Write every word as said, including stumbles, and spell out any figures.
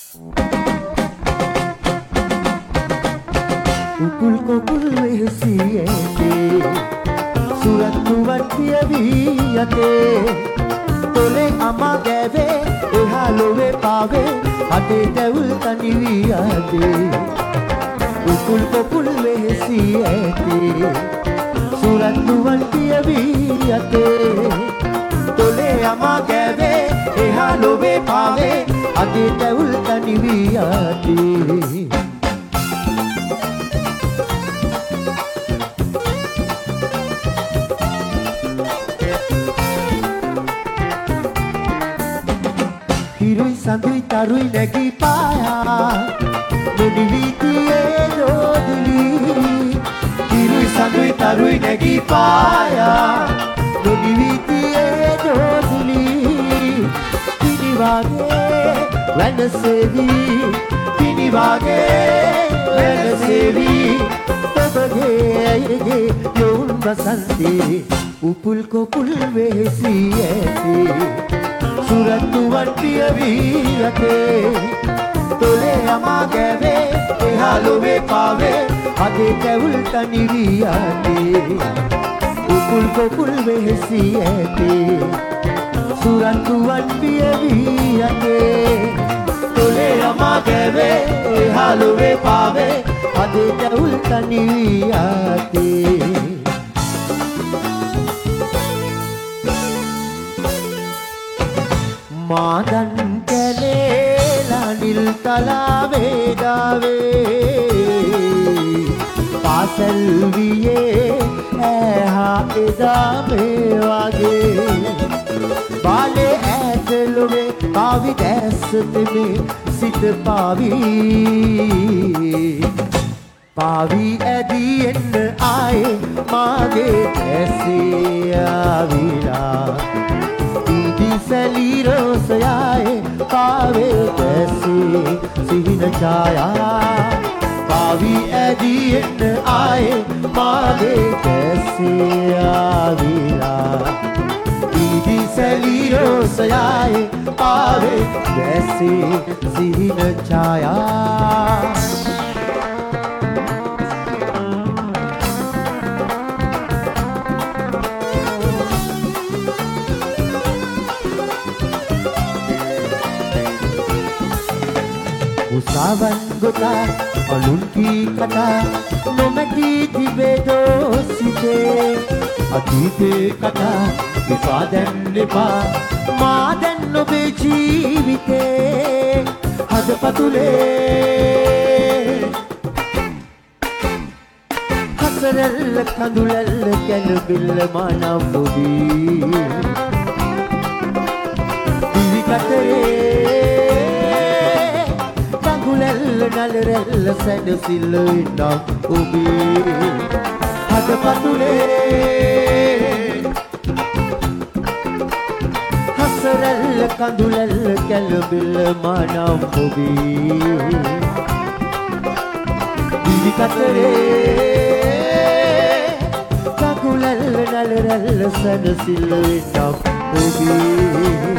උකුල් කොකුල් වෙහසී ඇතේ සුරත්තුවන් පියවී යතේ තොලේ අමා ගෑවේ එහා ලොවේ පාවේ අතේ තැවුල් තනි වී යතේ උකුල් කොකුල් වෙහසී ඇතේ සුරත්තුවන් පියවී යතේ තොලේ අමා ගෑවේ එහා ලොවේ පාවේ අතේ තැවුල් තනි වී යතේ හිරුයි සඳුයි තරුයි නැගී පායා නොඩිවී තියේ දෝදුලි හිරුයි සඳුයි තරුයි නැගී පායා නොඩිවී තියේ දෝදුලි පිණි වාගේ වැනසෙවි පිණි වාගේ වැනසෙවි ඔබගේ ඇයගේ යොවුන් වසන්තේ උපුල් කොපුල් වෙහෙසී ඇතේ සුරත්තුවන් පියවී යතේ තොලේ අමා ගෑවේ එහා ලොවේ පාවේ අතේ තැවුල් තනි වී යතේ උකුල් කොකුල් වෙහෙසී ඇතේ සුරත්තුවන් පියවී යතේ තොලේ අමා ගෑවේ එහා ලොවේ පාවේ අතේ තැවුල් තනි වී යතේ මාදන් කැලේලා නිල් තලාවේ දාවේ පාසල් වියේ ඇහා එදා මේ වගේ බාලේ ඇතලොවේ පාවි දැස්සතෙමේ සිත පාවී පාවි ඇදී එන්න ආයේ මාගේ ඇසේ ආවිලා සැලී රෝසයායේ පාවේ දැසේ සිහින ඡායා පාවි ඇදී එන්න ආයේ මාගේ දැසේ ආවිලා දීදි සැලී රෝසයායේ පාවේ දැසේ සිහින ඡායා උසාවන් ගොතා අලුන් කී කතා නොමැති තිබේ දෝසිතේ අතීතේ කතා විපා දැන් එපා මා දැන් ඔබේ ජීවිතේ හදපතුලේ හසරල්ල කඳුලල්ල කැළඹිල්ල මනම් ඔබී දිවි කතරේ නලරැල්ල සැනසිල්ල ඉන්නම් ඔබේ හදපතුලේ හසරැල්ල කඳුලැල්ල කැළඹිල්ල මනම් ඔබේ දිවි කතරේ කකුලැල්ල නලරැල්ල සැනසිල්ල ඉන්නම් ඔබේ